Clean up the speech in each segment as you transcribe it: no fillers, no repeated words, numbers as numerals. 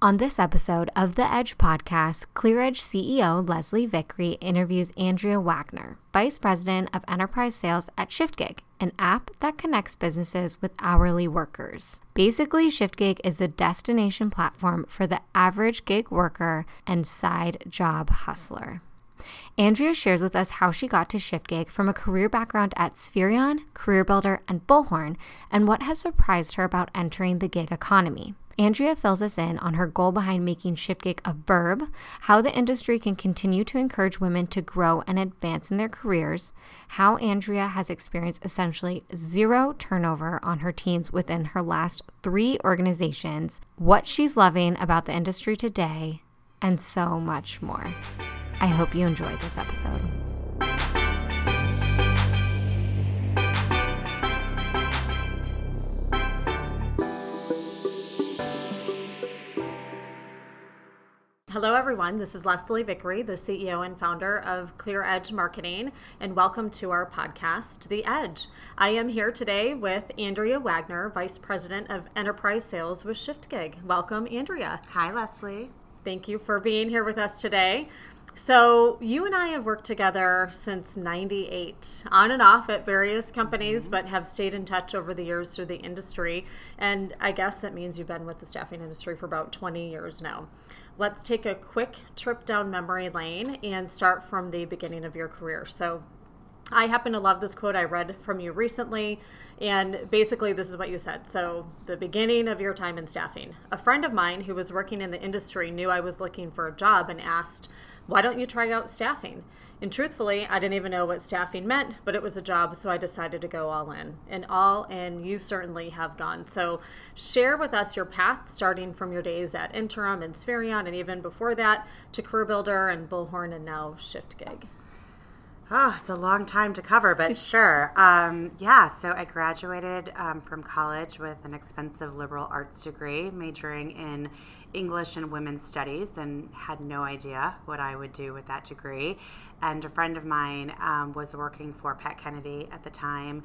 On this episode of the Edge podcast, ClearEdge CEO Leslie Vickery interviews Andrea Wagner, Vice President of Enterprise Sales at ShiftGig, an app that connects businesses with hourly workers. Basically, ShiftGig is the destination platform for the average gig worker and side job hustler. Andrea shares with us how she got to ShiftGig from a career background at Spherion, CareerBuilder, and Bullhorn, and what has surprised her about entering the gig economy. Andrea fills us in on her goal behind making ShiftGig a verb, how the industry can continue to encourage women to grow and advance in their careers, how Andrea has experienced essentially zero turnover on her teams within her last 3 organizations, what she's loving about the industry today, and so much more. I hope you enjoyed this episode. Hello, everyone. This is Leslie Vickery, the CEO and founder of ClearEdge Marketing, and welcome to our podcast, The Edge. I am here today with Andrea Wagner, Vice President of Enterprise Sales with ShiftGig. Welcome, Andrea. Hi, Leslie. Thank you for being here with us today. So you and I have worked together since '98, on and off at various companies, but have stayed in touch over the years through the industry. And I guess that means you've been with the staffing industry for about 20 years now. Let's take a quick trip down memory lane and start from the beginning of your career. So I happen to love this quote I read from you recently, and basically this is what you said. So the beginning of your time in staffing. A friend of mine who was working in the industry knew I was looking for a job and asked, "Why don't you try out staffing?" And truthfully, I didn't even know what staffing meant, but it was a job, so I decided to go all in. And all in you certainly have gone. So share with us your path, starting from your days at Interim and Spherion, and even before that to CareerBuilder and Bullhorn and now ShiftGig. Oh, it's a long time to cover, but sure. So I graduated from college with an expensive liberal arts degree, majoring in English and women's studies, and had no idea what I would do with that degree. And a friend of mine was working for Pat Kennedy at the time,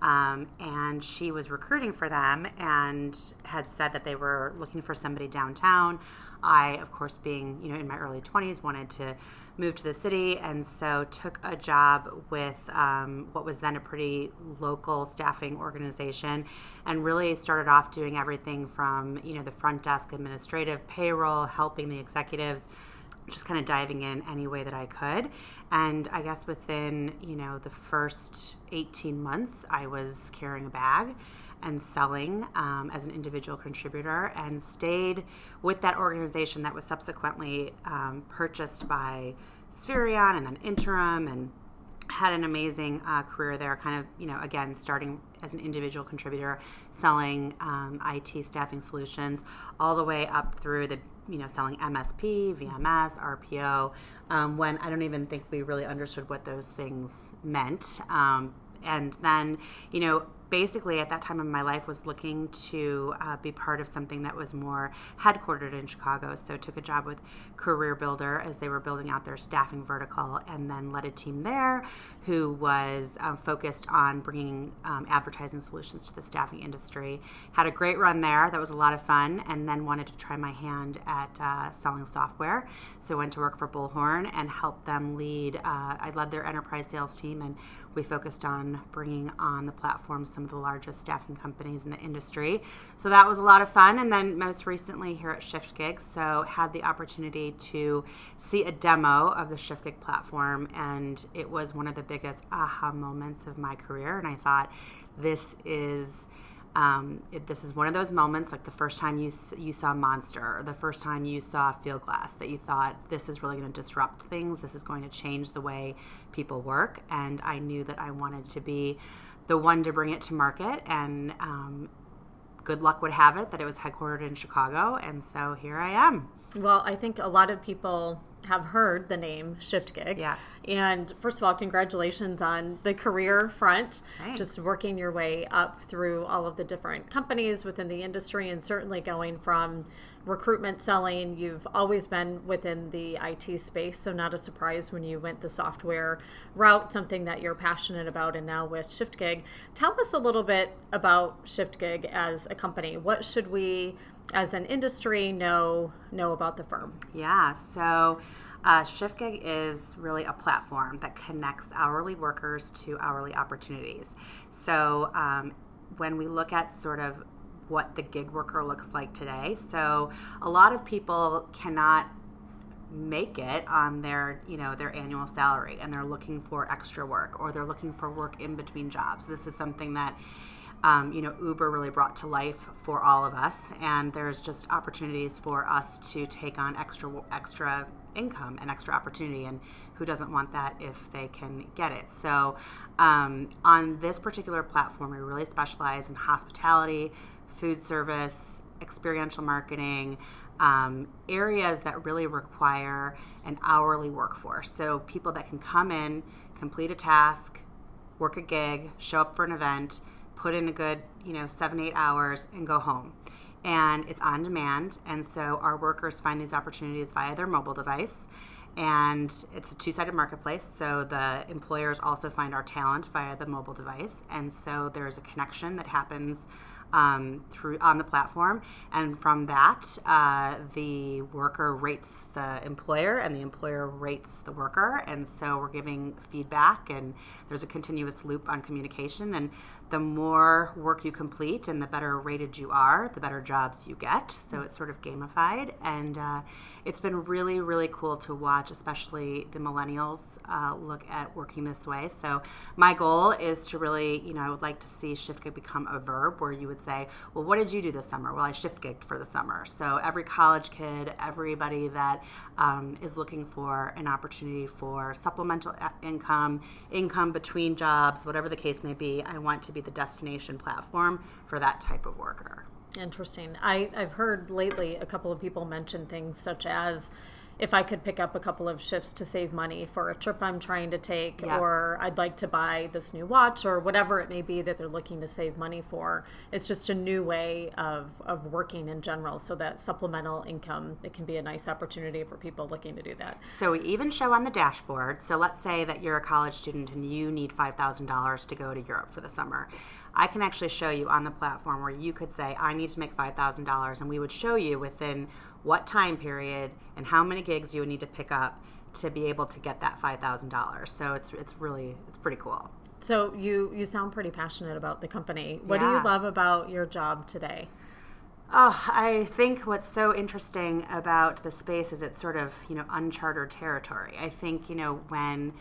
and she was recruiting for them and had said that they were looking for somebody downtown. I, of course, being in my early 20s, wanted to move to the city, and so took a job with what was then a pretty local staffing organization, and really started off doing everything from the front desk administrative, payroll, helping the executives, just kind of diving in any way that I could. And I guess within the first 18 months, I was carrying a bag and selling as an individual contributor, and stayed with that organization that was subsequently purchased by Spherion and then Interim, and had an amazing career there, kind of, again, starting as an individual contributor, selling IT staffing solutions, all the way up through the, selling MSP, VMS, RPO, when I don't even think we really understood what those things meant. And then, basically at that time in my life was looking to be part of something that was more headquartered in Chicago. So took a job with CareerBuilder as they were building out their staffing vertical, and then led a team there who was focused on bringing advertising solutions to the staffing industry. Had a great run there. That was a lot of fun, and then wanted to try my hand at selling software. So went to work for Bullhorn and helped them lead. I led their enterprise sales team, and we focused on bringing on the platform some of the largest staffing companies in the industry. So that was a lot of fun. And then most recently here at ShiftGig, so had the opportunity to see a demo of the ShiftGig platform, and it was one of the biggest aha moments of my career. And I thought, this is one of those moments, like the first time you saw Monster, or the first time you saw Fieldglass, that you thought, this is really going to disrupt things. This is going to change the way people work. And I knew that I wanted to be the one to bring it to market. And good luck would have it that it was headquartered in Chicago. And so here I am. Well, I think a lot of people have heard the name ShiftGig. Yeah. And first of all, congratulations on the career front. Thanks. Just working your way up through all of the different companies within the industry, and certainly going from recruitment, selling. You've always been within the IT space, so not a surprise when you went the software route, something that you're passionate about, and now with ShiftGig. Tell us a little bit about ShiftGig as a company. What should we, as an industry, know about the firm? Yeah, so ShiftGig is really a platform that connects hourly workers to hourly opportunities. So when we look at sort of what the gig worker looks like today, so a lot of people cannot make it on their annual salary, and they're looking for extra work, or they're looking for work in between jobs. This is something that Uber really brought to life for all of us, and there's just opportunities for us to take on extra income and extra opportunity, and who doesn't want that if they can get it? So on this particular platform, we really specialize in hospitality, food service, experiential marketing, areas that really require an hourly workforce. So people that can come in, complete a task, work a gig, show up for an event, put in a good 7-8 hours, and go home. And it's on demand, and so our workers find these opportunities via their mobile device. And it's a two-sided marketplace, so the employers also find our talent via the mobile device, and so there's a connection that happens on the platform, and from that, the worker rates the employer, and the employer rates the worker, and so we're giving feedback, and there's a continuous loop on communication, and the more work you complete and the better rated you are, the better jobs you get. So it's sort of gamified, and it's been really, really cool to watch, especially the millennials look at working this way. So my goal is to really, I would like to see ShiftGig become a verb where you would say, well, what did you do this summer? Well, I ShiftGigged for the summer. So every college kid, everybody that is looking for an opportunity for supplemental income between jobs, whatever the case may be, I want to be the destination platform for that type of worker. Interesting. I've heard lately a couple of people mention things such as, if I could pick up a couple of shifts to save money for a trip I'm trying to take, or I'd like to buy this new watch, or whatever it may be that they're looking to save money for. It's just a new way of working in general, so that supplemental income, it can be a nice opportunity for people looking to do that. So we even show on the dashboard, so let's say that you're a college student and you need $5,000 to go to Europe for the summer. I can actually show you on the platform where you could say, I need to make $5,000, and we would show you within what time period and how many gigs you would need to pick up to be able to get that $5,000. So it's pretty cool. So you sound pretty passionate about the company. What do you love about your job today? Oh, I think what's so interesting about the space is it's sort of, uncharted territory. I think, when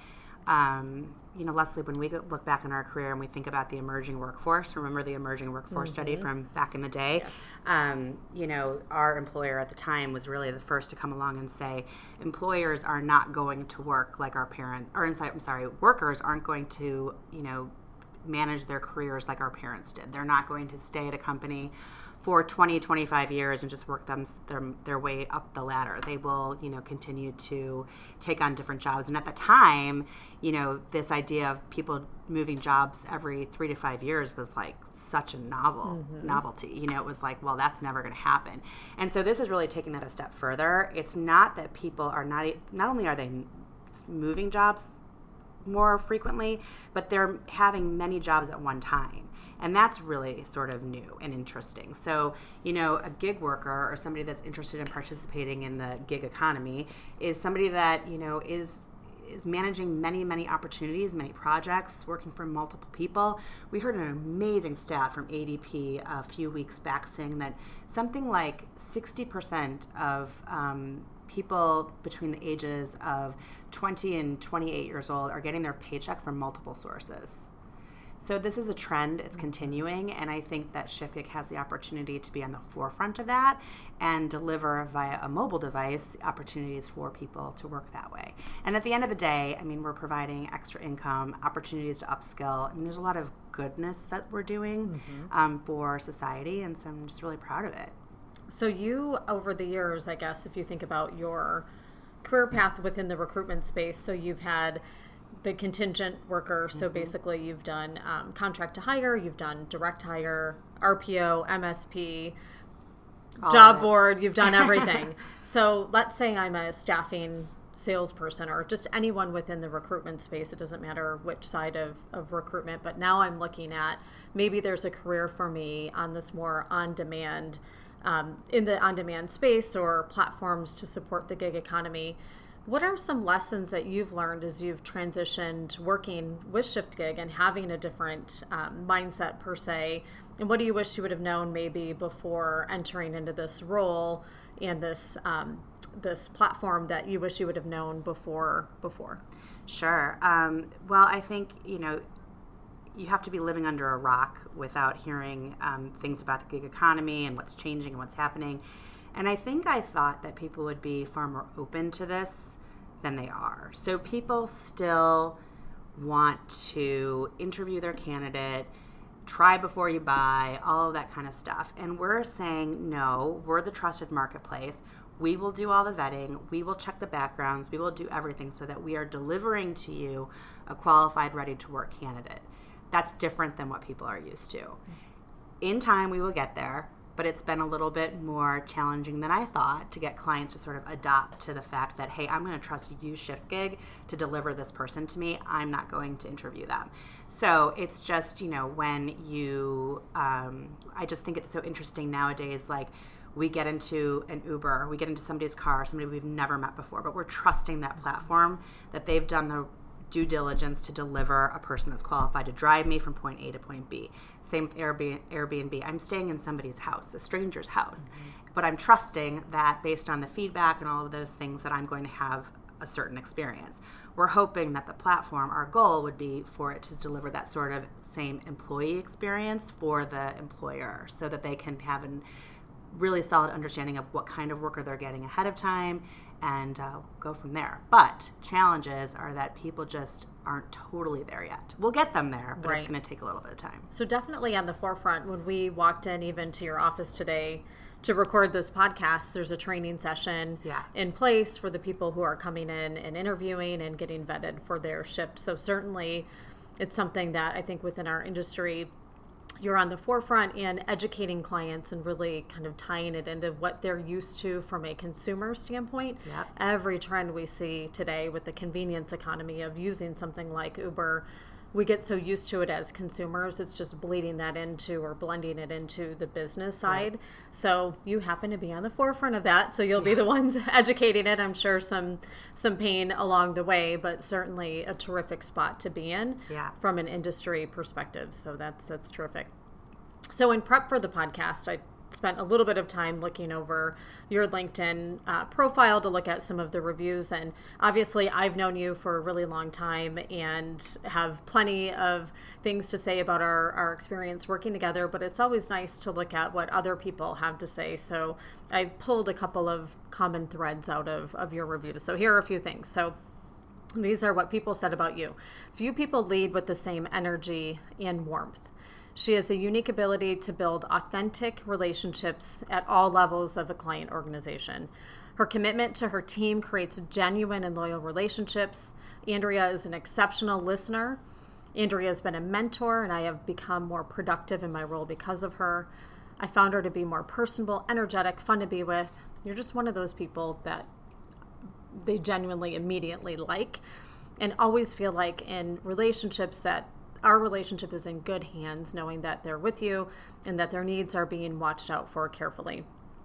Leslie, when we look back in our career and we think about the emerging workforce, remember the emerging workforce study from back in the day? Yes. Our employer at the time was really the first to come along and say, employers are not going to work like our workers aren't going to, manage their careers like our parents did. They're not going to stay at a company for 20, 25 years and just work their way up the ladder. They will, continue to take on different jobs. And at the time, this idea of people moving jobs every 3 to 5 years was like such a novelty. It was like, well, that's never going to happen. And so this is really taking that a step further. It's not that people are not only are they moving jobs more frequently, but they're having many jobs at one time. And that's really sort of new and interesting. So, a gig worker or somebody that's interested in participating in the gig economy is somebody that, is managing many, many opportunities, many projects, working for multiple people. We heard an amazing stat from ADP a few weeks back saying that something like 60% of people between the ages of 20 and 28 years old are getting their paycheck from multiple sources. So this is a trend, it's continuing, and I think that ShiftGig has the opportunity to be on the forefront of that and deliver via a mobile device the opportunities for people to work that way. And at the end of the day, we're providing extra income, opportunities to upskill. There's a lot of goodness that we're doing for society, and so I'm just really proud of it. So you, over the years, I guess, if you think about your career path within the recruitment space, so you've had the contingent worker, so basically you've done contract to hire, you've done direct hire, RPO, MSP. job board, you've done everything. So let's say I'm a staffing salesperson or just anyone within the recruitment space. It doesn't matter which side of recruitment, but now I'm looking at maybe there's a career for me on this more on-demand, in the on-demand space or platforms to support the gig economy. What are some lessons that you've learned as you've transitioned working with ShiftGig and having a different mindset per se? And what do you wish you would have known maybe before entering into this role and this this platform that you wish you would have known before? Sure. Well, I think, you have to be living under a rock without hearing things about the gig economy and what's changing and what's happening. And I think I thought that people would be far more open to this than they are. So people still want to interview their candidate, try before you buy, all of that kind of stuff. And we're saying, no, we're the trusted marketplace. We will do all the vetting. We will check the backgrounds. We will do everything so that we are delivering to you a qualified, ready-to-work candidate. That's different than what people are used to. In time, we will get there, but it's been a little bit more challenging than I thought to get clients to sort of adopt to the fact that, hey, I'm going to trust you, ShiftGig, to deliver this person to me. I'm not going to interview them. So it's just, when you, I just think it's so interesting nowadays, like, we get into an Uber, we get into somebody's car, somebody we've never met before, but we're trusting that platform, that they've done the due diligence to deliver a person that's qualified to drive me from point A to point B. Same with Airbnb. I'm staying in somebody's house, a stranger's house, but I'm trusting that based on the feedback and all of those things that I'm going to have a certain experience. We're hoping that the platform, our goal would be for it to deliver that sort of same employee experience for the employer so that they can have an really solid understanding of what kind of worker they're getting ahead of time and go from there. But challenges are that people just aren't totally there yet. We'll get them there, but It's going to take a little bit of time. So definitely on the forefront, when we walked in even to your office today to record this podcast, there's a training session in place for the people who are coming in and interviewing and getting vetted for their shift. So certainly it's something that I think within our industry, you're on the forefront in educating clients and really kind of tying it into what they're used to from a consumer standpoint. Yep. Every trend we see today with the convenience economy of using something like Uber, we get so used to it as consumers, it's just bleeding that into or blending it into the business side. Right. So you happen to be on the forefront of that, so you'll be the ones educating it. I'm sure some pain along the way, but certainly a terrific spot to be in from an industry perspective. So that's terrific. So in prep for the podcast, I spent a little bit of time looking over your LinkedIn profile to look at some of the reviews. And obviously, I've known you for a really long time and have plenty of things to say about our experience working together. But it's always nice to look at what other people have to say. So I pulled a couple of common threads out of your reviews. So here are a few things. So these are what people said about you. Few people lead with the same energy and warmth. She has a unique ability to build authentic relationships at all levels of a client organization. Her commitment to her team creates genuine and loyal relationships. Andrea is an exceptional listener. Andrea has been a mentor, and I have become more productive in my role because of her. I found her to be more personable, energetic, fun to be with. You're just one of those people that they genuinely immediately like, and always feel like in relationships that our relationship is in good hands, knowing that they're with you and that their needs are being watched out for carefully.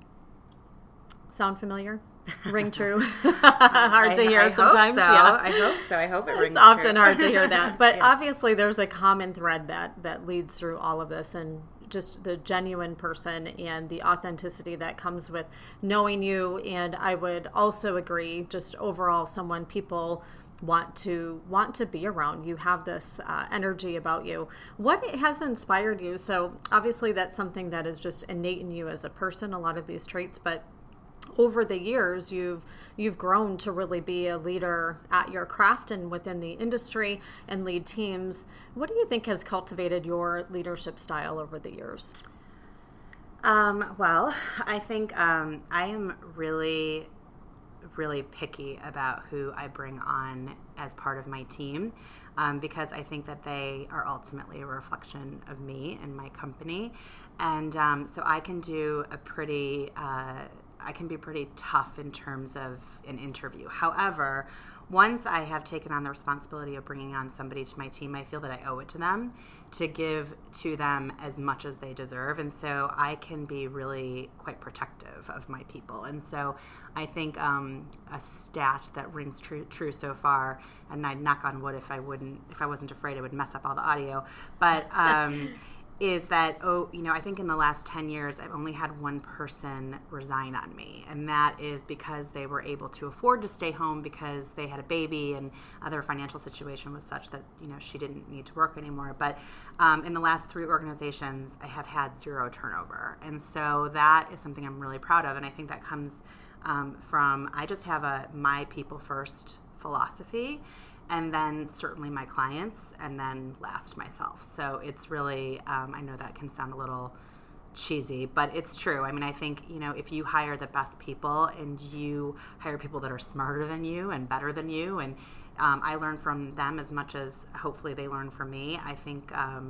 Sound familiar? Ring true? Hard to hear sometimes. So. Yeah, I hope so. I hope it rings true. It's often hard to hear that. But obviously there's a common thread that leads through all of this, and just the genuine person and the authenticity that comes with knowing you. And I would also agree, just overall, someone people want to be around. You have this energy about you. What has inspired you? So obviously that's something that is just innate in you as a person, a lot of these traits, but over the years you've grown to really be a leader at your craft and within the industry and lead teams. What do you think has cultivated your leadership style over the years? Well, I think I am really really picky about who I bring on as part of my team, because I think that they are ultimately a reflection of me and my company. And so I can do I can be pretty tough in terms of an interview. However, once I have taken on the responsibility of bringing on somebody to my team, I feel that I owe it to them to give to them as much as they deserve. And so I can be really quite protective of my people. And so I think a stat that rings true so far, and I'd knock on wood if I wasn't afraid I would mess up all the audio, but is that, I think in the last 10 years, I've only had one person resign on me. And that is because they were able to afford to stay home because they had a baby and their financial situation was such that, she didn't need to work anymore. But in the last 3 organizations, I have had 0 turnover. And so that is something I'm really proud of. And I think that comes from, I just have a my people first philosophy. And then certainly my clients, and then last myself. So it's really, I know that can sound a little cheesy, but it's true. I mean, I think, if you hire the best people and you hire people that are smarter than you and better than you, and I learn from them as much as hopefully they learn from me, I think,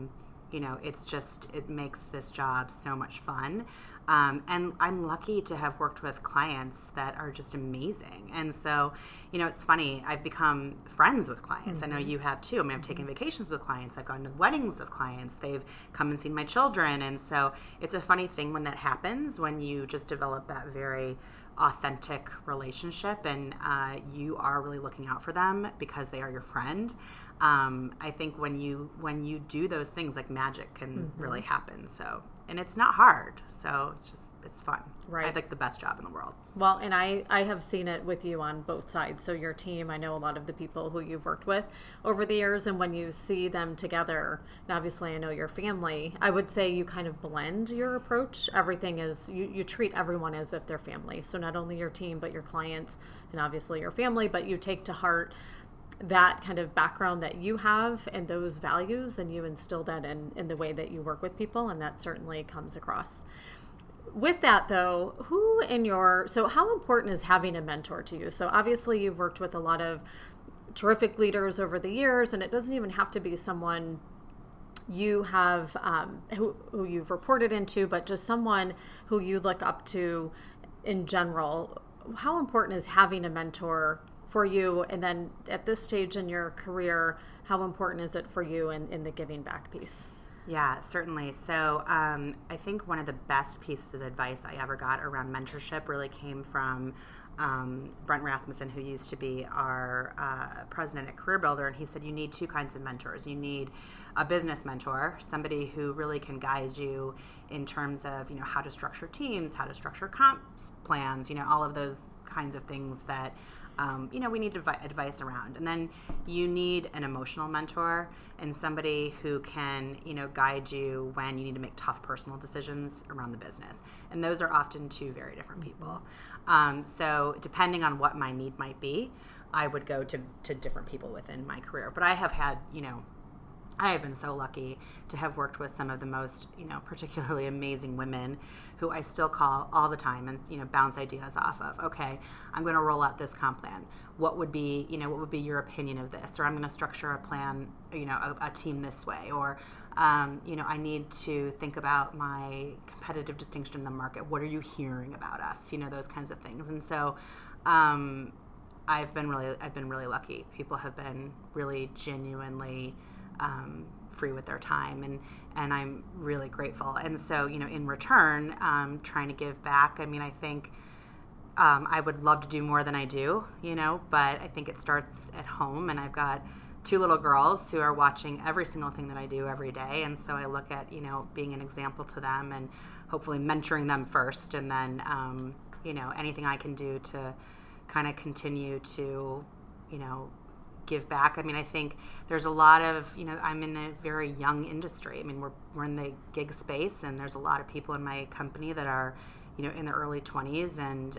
it makes this job so much fun. And I'm lucky to have worked with clients that are just amazing. And so, it's funny, I've become friends with clients. Mm-hmm. I know you have too. I mean, I've taken vacations with clients. I've gone to weddings of clients. They've come and seen my children. And so it's a funny thing when that happens, when you just develop that very authentic relationship and you are really looking out for them because they are your friend. I think when you do those things, like magic can really happen. So, and it's not hard. So it's fun. Right. I have like the best job in the world. Well, and I have seen it with you on both sides. So your team, I know a lot of the people who you've worked with over the years, and when you see them together, and obviously I know your family, I would say you kind of blend your approach. Everything is, you treat everyone as if they're family. So not only your team, but your clients and obviously your family, but you take to heart that kind of background that you have and those values, and you instill that in the way that you work with people, and that certainly comes across. With that though, so how important is having a mentor to you? So obviously you've worked with a lot of terrific leaders over the years, and it doesn't even have to be someone you have who you've reported into, but just someone who you look up to in general. How important is having a mentor for you? And then at this stage in your career, how important is it for you in the giving back piece? Yeah, certainly. So I think one of the best pieces of advice I ever got around mentorship really came from Brent Rasmussen, who used to be our president at Career Builder. And he said, you need 2 kinds of mentors. You need a business mentor, somebody who really can guide you in terms of, how to structure teams, how to structure comp plans, all of those kinds of things that we need advice around. And then you need an emotional mentor and somebody who can, guide you when you need to make tough personal decisions around the business. And those are often 2 very different people. So depending on what my need might be, I would go to different people within my career. But I have had, I have been so lucky to have worked with some of the most, particularly amazing women who I still call all the time and, bounce ideas off of. Okay, I'm going to roll out this comp plan. What would be your opinion of this? Or I'm going to structure a plan, a team this way. Or, I need to think about my competitive distinction in the market. What are you hearing about us? Those kinds of things. And so, I've been really lucky. People have been really genuinely free with their time, and I'm really grateful. And so, in return, trying to give back. I mean, I think I would love to do more than I do, but I think it starts at home, and I've got 2 little girls who are watching every single thing that I do every day. And so I look at, being an example to them and hopefully mentoring them first, and then, anything I can do to kind of continue to, give back. I mean, I think there's a lot of, I'm in a very young industry. I mean, we're in the gig space, and there's a lot of people in my company that are, in their early 20s, and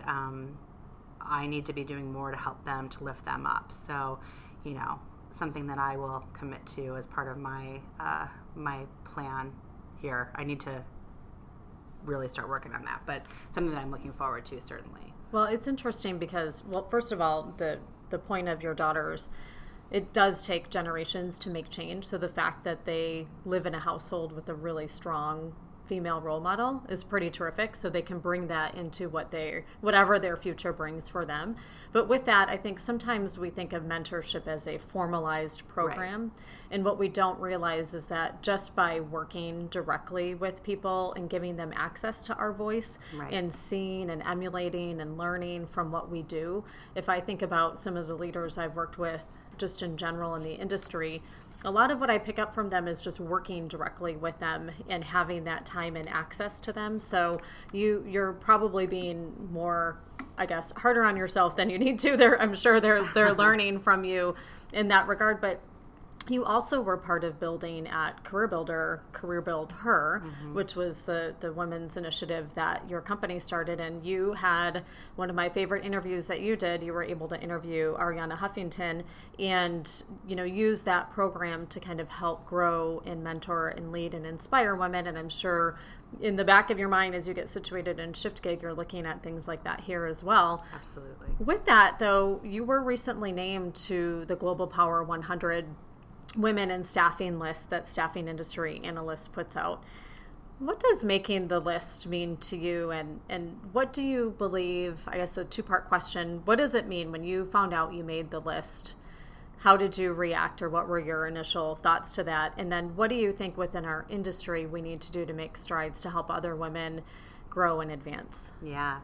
I need to be doing more to help them, to lift them up. So, something that I will commit to as part of my my plan here. I need to really start working on that, but something that I'm looking forward to, certainly. Well, it's interesting because, well, first of all, the point of your daughters, it does take generations to make change. So the fact that they live in a household with a really strong female role model is pretty terrific. So they can bring that into whatever their future brings for them. But with that, I think sometimes we think of mentorship as a formalized program. Right. And what we don't realize is that just by working directly with people and giving them access to our voice, right, and seeing and emulating and learning from what we do, if I think about some of the leaders I've worked with just in general in the industry, a lot of what I pick up from them is just working directly with them and having that time and access to them. So you're probably being more, I guess, harder on yourself than you need to. I'm sure they're learning from you in that regard. But you also were part of building at Career Build Her, mm-hmm, which was the women's initiative that your company started. And you had one of my favorite interviews that you did. You were able to interview Arianna Huffington and, use that program to kind of help grow and mentor and lead and inspire women. And I'm sure in the back of your mind, as you get situated in ShiftGig, you're looking at things like that here as well. Absolutely. With that, though, you were recently named to the Global Power 100 women in staffing list that Staffing Industry Analysts puts out. What does making the list mean to you, and what do you believe, I guess a two-part question, what does it mean when you found out you made the list? How did you react, or what were your initial thoughts to that? And then what do you think within our industry we need to do to make strides to help other women grow and advance? Yeah.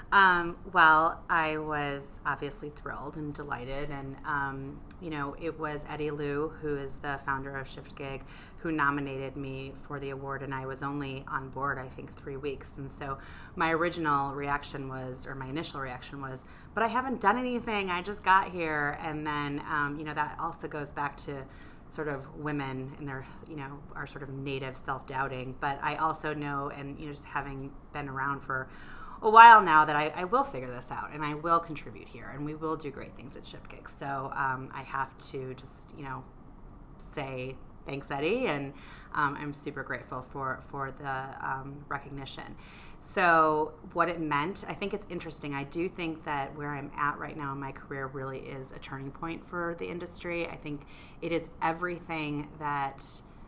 Well, I was obviously thrilled and delighted, and it was Eddie Liu, who is the founder of ShiftGig, who nominated me for the award, and I was only on board, I think, 3 weeks. And so my initial reaction was, but I haven't done anything, I just got here. And then, that also goes back to sort of women and their, our sort of native self-doubting. But I also know, and, just having been around for a while now, that I will figure this out and I will contribute here and we will do great things at ShiftGig. So I have to just, say thanks, Eddie, and I'm super grateful for the recognition. So what it meant, I think it's interesting. I do think that where I'm at right now in my career really is a turning point for the industry. I think it is everything that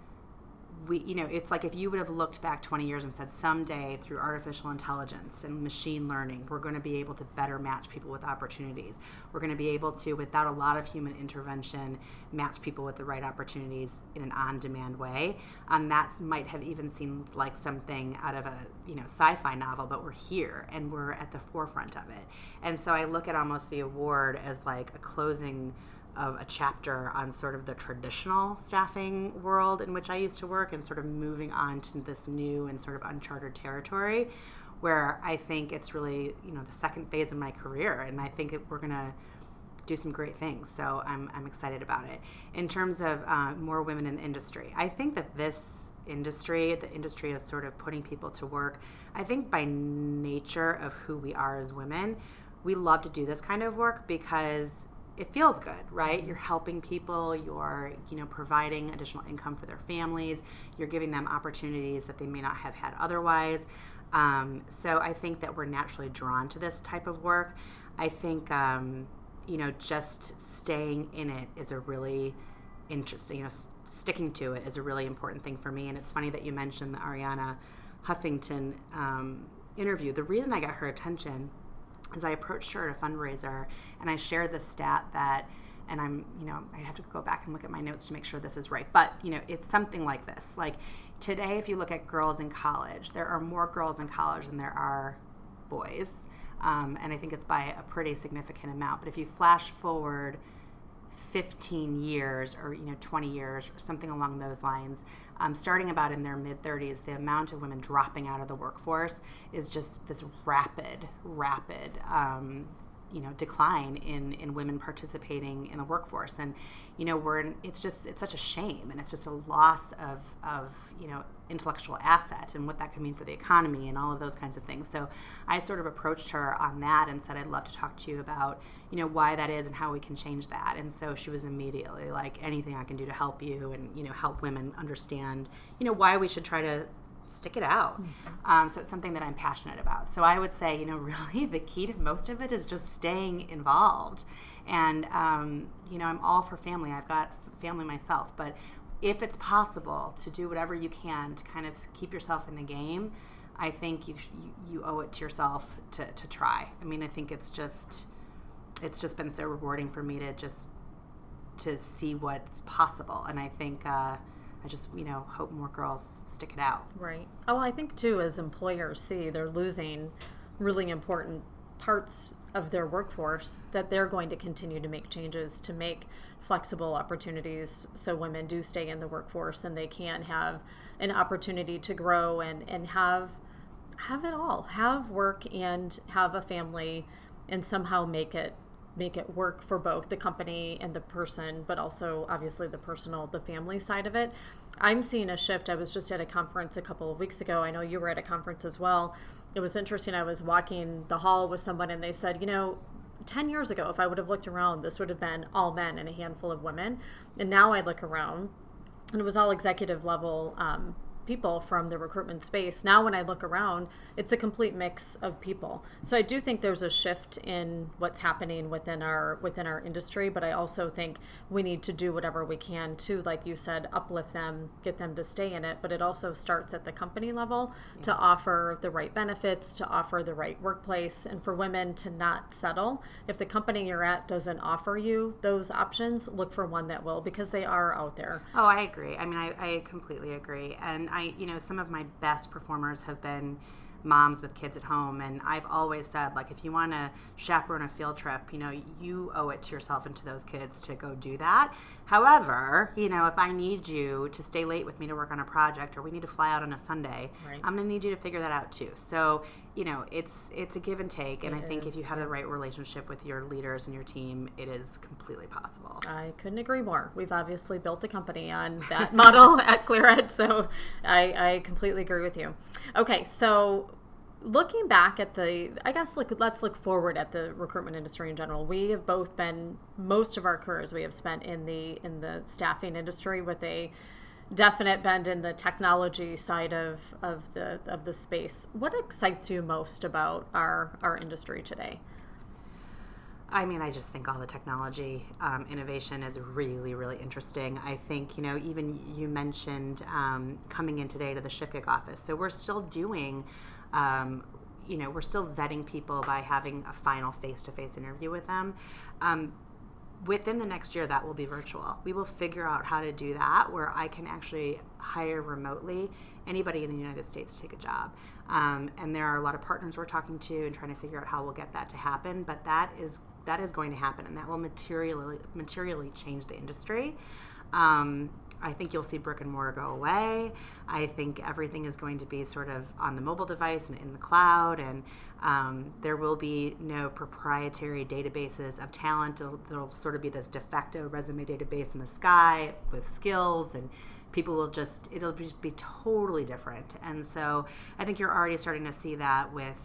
it's like if you would have looked back 20 years and said someday through artificial intelligence and machine learning, we're going to be able to better match people with opportunities. We're going to be able to, without a lot of human intervention, match people with the right opportunities in an on-demand way. That might have even seemed like something out of a sci-fi novel, but we're here and we're at the forefront of it. And so I look at almost the award as like a closing of a chapter on sort of the traditional staffing world in which I used to work and sort of moving on to this new and sort of uncharted territory where I think it's really, the second phase of my career. And I think we're going to do some great things. So I'm excited about it. In terms of more women in the industry, I think that this industry, the industry of sort of putting people to work, I think by nature of who we are as women, we love to do this kind of work because it feels good, right? You're helping people, you're, providing additional income for their families, you're giving them opportunities that they may not have had otherwise. So I think that we're naturally drawn to this type of work. I think, just staying in it is a really interesting, sticking to it is a really important thing for me. And it's funny that you mentioned the Arianna Huffington interview. The reason I got her attention is I approached her at a fundraiser and I shared the stat that, and I have to go back and look at my notes to make sure this is right, but it's something like this. Like today, if you look at girls in college, there are more girls in college than there are boys. And I think it's by a pretty significant amount. But if you flash forward 15 years or 20 years or something along those lines, starting about in their mid-30s, the amount of women dropping out of the workforce is just this rapid decline in women participating in the workforce. And it's such a shame, and it's just a loss of intellectual asset and what that could mean for the economy and all of those kinds of things. So I sort of approached her on that and said, I'd love to talk to you about why that is and how we can change that. And so she was immediately like, anything I can do to help you and help women understand why we should try to stick it out. So it's something that I'm passionate about. So I would say, really the key to most of it is just staying involved. And, I'm all for family. I've got family myself. But if it's possible to do whatever you can to kind of keep yourself in the game, I think you owe it to yourself to try. I mean, I think it's just been so rewarding for me to see what's possible. And I think I just, hope more girls stick it out. Right. Oh, I think, too, as employers see they're losing really important parts of their workforce, that they're going to continue to make changes to make flexible opportunities so women do stay in the workforce and they can have an opportunity to grow and have it all, have work and have a family, and somehow make it work for both the company and the person, but also obviously the family side of it. I'm seeing a shift. I was just at a conference a couple of weeks ago. I know you were at a conference as well. It was interesting. I was walking the hall with someone and they said, 10 years ago, if I would have looked around, this would have been all men and a handful of women. And now I look around and it was all executive level people from the recruitment space. Now when I look around, it's a complete mix of people. So I do think there's a shift in what's happening within our industry, but I also think we need to do whatever we can to, like you said, uplift them, get them to stay in it. But it also starts at the company level to offer the right benefits, to offer the right workplace, and for women to not settle. If the company you're at doesn't offer you those options, look for one that will, because they are out there. Oh, I agree. I mean, I completely agree. And some of my best performers have been moms with kids at home, and I've always said, if you want to chaperone a field trip, you owe it to yourself and to those kids to go do that. However, if I need you to stay late with me to work on a project, or we need to fly out on a Sunday, right, I'm going to need you to figure that out too. So, it's a give and take, and I think if you have the right relationship with your leaders and your team, it is completely possible. I couldn't agree more. We've obviously built a company on that model at ClearEdge, so I completely agree with you. Okay, so looking back at let's look forward at the recruitment industry in general. We have both been, most of our careers we have spent in the staffing industry, with a definite bend in the technology side of the space. What excites you most about our industry today? I mean, I just think all the technology innovation is really, really interesting. I think, even you mentioned coming in today to the ShiftGig office. So we're still doing we're still vetting people by having a final face-to-face interview with them. Within the next year, that will be virtual. We will figure out how to do that, where I can actually hire remotely anybody in the United States to take a job. And there are a lot of partners we're talking to and trying to figure out how we'll get that to happen. But that is going to happen, and that will materially change the industry. I think you'll see brick and mortar go away. I think everything is going to be sort of on the mobile device and in the cloud, and there will be no proprietary databases of talent. There'll sort of be this de facto resume database in the sky with skills, and people will it'll just be totally different. And so I think you're already starting to see that with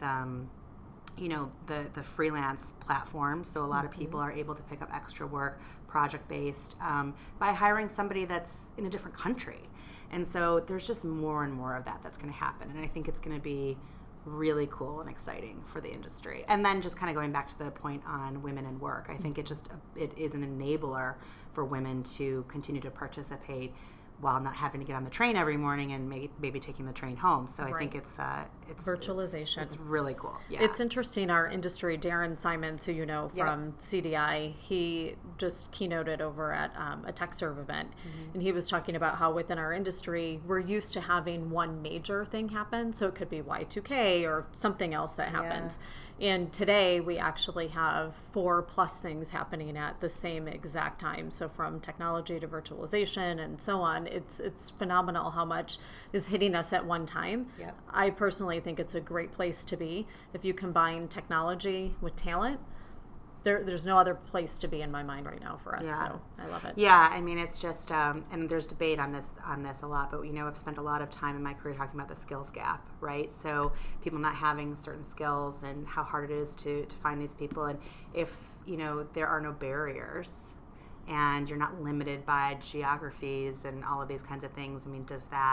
the freelance platforms. So a lot of people are able to pick up extra work, project-based, by hiring somebody that's in a different country. And so there's just more and more of that's going to happen. And I think it's going to be really cool and exciting for the industry. And then just kind of going back to the point on women in work, I think it is an enabler for women to continue to participate while not having to get on the train every morning and maybe taking the train home. So I think it's virtualization. It's really cool. Yeah. It's interesting. Our industry, Darren Simons, who you know from CDI, he just keynoted over at a TechServe event, and he was talking about how within our industry we're used to having one major thing happen. So it could be Y2K or something else that happens. And today we actually have 4+ things happening at the same exact time. So from technology to virtualization and so on, it's phenomenal how much is hitting us at one time. Yep. I personally think it's a great place to be. If you combine technology with talent, there's no other place to be in my mind right now for us. So I love it. Yeah, I mean, it's just, and there's debate on this a lot, but I've spent a lot of time in my career talking about the skills gap, right? So people not having certain skills and how hard it is to find these people. And if, there are no barriers and you're not limited by geographies and all of these kinds of things, I mean, does that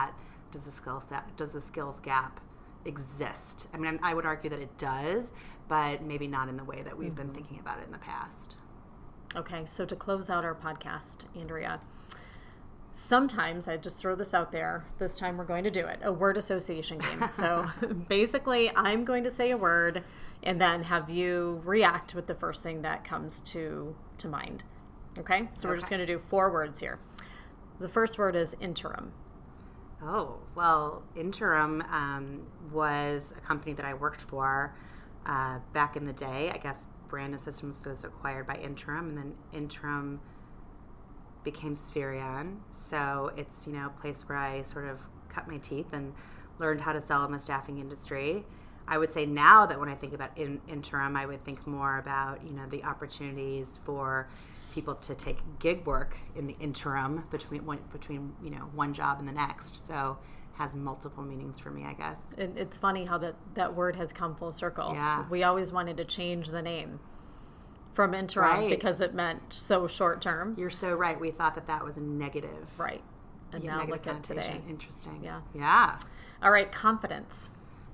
does the skills gap exist? I mean, I would argue that it does, but maybe not in the way that we've been thinking about it in the past. Okay, so to close out our podcast, Andrea, sometimes, I just throw this out there, this time we're going to do it, a word association game. So basically, I'm going to say a word and then have you react with the first thing that comes to mind. Okay? So we're just going to do 4 words here. The first word is interim. Oh, well, Interim was a company that I worked for back in the day. I guess Brandon Systems was acquired by Interim, and then Interim became Spherion. So it's, a place where I sort of cut my teeth and learned how to sell in the staffing industry. I would say now that when I think about Interim, I would think more about, the opportunities for people to take gig work in the interim between one job and the next. So it has multiple meanings for me, I guess. It's funny how that word has come full circle. Yeah. We always wanted to change the name from interim because it meant so short term. You're so right. We thought that was a negative. Right. And now look at today. Interesting. Yeah. Yeah. All right. Confidence.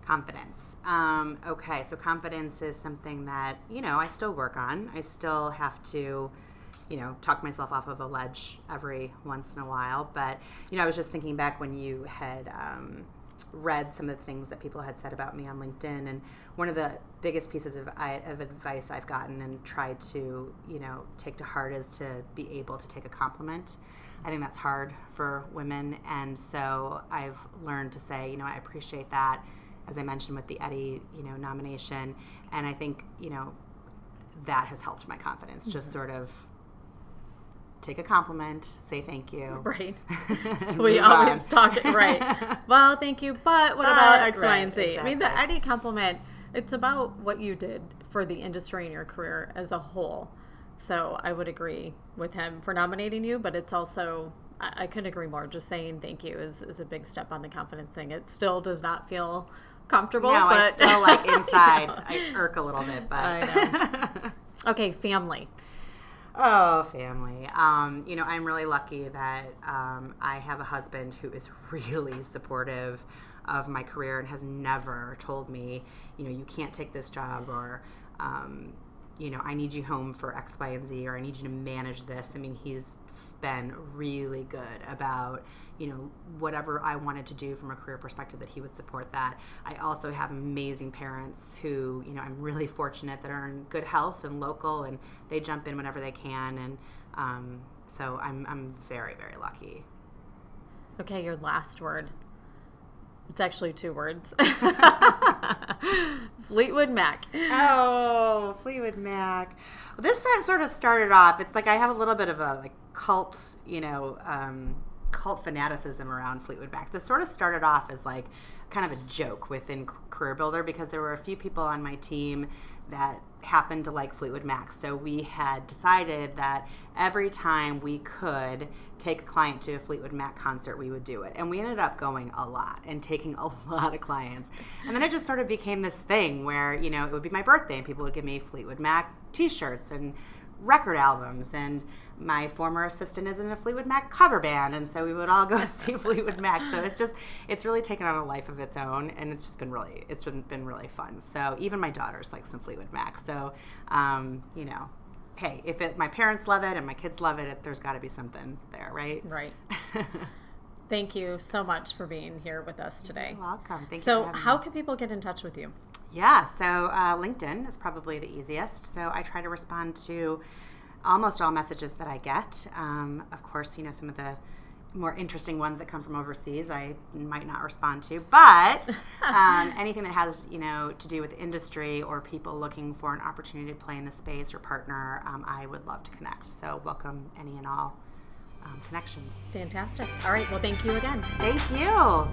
Okay. So confidence is something that, I still work on. I still have to, talk myself off of a ledge every once in a while. But, I was just thinking back when you had read some of the things that people had said about me on LinkedIn. And one of the biggest pieces of advice I've gotten and tried to, take to heart is to be able to take a compliment. I think that's hard for women. And so I've learned to say, I appreciate that, as I mentioned with the Eddie, nomination. And I think, that has helped my confidence, just sort of take a compliment, say thank you. Right. We always talk, right. Well, thank you, but what about X, Y, and Z? Exactly. I mean, the Eddie compliment, it's about what you did for the industry and your career as a whole. So I would agree with him for nominating you, but it's also, I couldn't agree more. Just saying thank you is a big step on the confidence thing. It still does not feel comfortable. No, but I still inside, I irk a little bit, but. I know. Okay, family. Oh, family. I'm really lucky that I have a husband who is really supportive of my career and has never told me, you can't take this job, or, I need you home for X, Y, and Z, or I need you to manage this. I mean, he's been really good about, whatever I wanted to do from a career perspective, that he would support that. I also have amazing parents who, I'm really fortunate that are in good health and local, and they jump in whenever they can. And so I'm very, very lucky. Okay, your last word. It's actually 2 words. Fleetwood Mac. Oh, Fleetwood Mac. Well, this sort of started off, it's like I have a little bit of a cult, cult fanaticism around Fleetwood Mac. This sort of started off as kind of a joke within Career Builder, because there were a few people on my team that happened to like Fleetwood Mac. So we had decided that every time we could take a client to a Fleetwood Mac concert, we would do it. And we ended up going a lot and taking a lot of clients. And then it just sort of became this thing where, it would be my birthday and people would give me Fleetwood Mac t-shirts and record albums, and my former assistant is in a Fleetwood Mac cover band, and so we would all go see Fleetwood Mac. So it's really taken on a life of its own, and it's been really fun. So even my daughters like some Fleetwood Mac. So hey, if my parents love it and my kids love it, there's got to be something there, right? Right. Thank you so much for being here with us today. You're welcome. Thank you. So how can people get in touch with you? Yeah, so LinkedIn is probably the easiest. So I try to respond to almost all messages that I get. Of course, some of the more interesting ones that come from overseas I might not respond to. But anything that has, to do with industry or people looking for an opportunity to play in the space or partner, I would love to connect. So welcome any and all connections. Fantastic. All right. Well, thank you again. Thank you.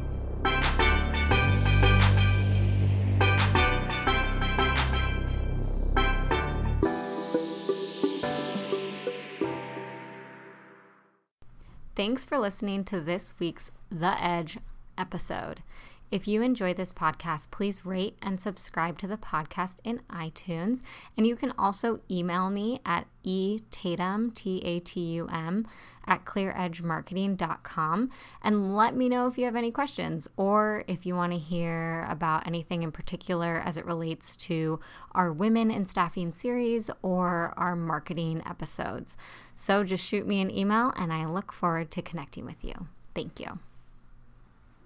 Thanks for listening to this week's The Edge episode. If you enjoy this podcast, please rate and subscribe to the podcast in iTunes. And you can also email me at etatum, Tatum, at clearedgemarketing.com and let me know if you have any questions or if you want to hear about anything in particular as it relates to our Women in Staffing series or our marketing episodes. So just shoot me an email and I look forward to connecting with you. Thank you.